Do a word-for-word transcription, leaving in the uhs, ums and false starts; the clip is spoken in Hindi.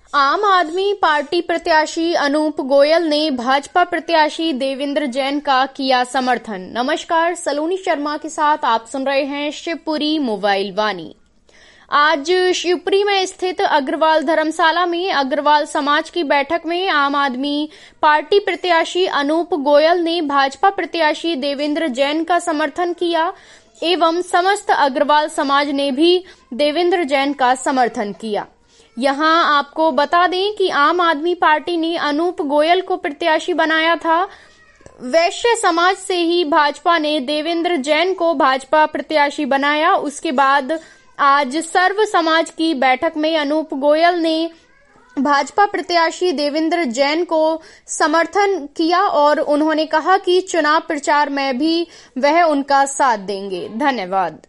आम आदमी पार्टी प्रत्याशी अनूप गोयल ने भाजपा प्रत्याशी देवेंद्र जैन का किया समर्थन। नमस्कार, सलोनी शर्मा के साथ आप सुन रहे हैं शिवपुरी मोबाइल वाणी। आज शिवपुरी में स्थित अग्रवाल धर्मशाला में अग्रवाल समाज की बैठक में आम आदमी पार्टी प्रत्याशी अनूप गोयल ने भाजपा प्रत्याशी देवेंद्र जैन का समर्थन किया एवं समस्त अग्रवाल समाज ने भी देवेंद्र जैन का समर्थन किया। यहां आपको बता दें कि आम आदमी पार्टी ने अनूप गोयल को प्रत्याशी बनाया था। वैश्य समाज से ही भाजपा ने देवेंद्र जैन को भाजपा प्रत्याशी बनाया। उसके बाद आज सर्व समाज की बैठक में अनूप गोयल ने भाजपा प्रत्याशी देवेंद्र जैन को समर्थन किया और उन्होंने कहा कि चुनाव प्रचार में भी वह उनका साथ देंगे। धन्यवाद।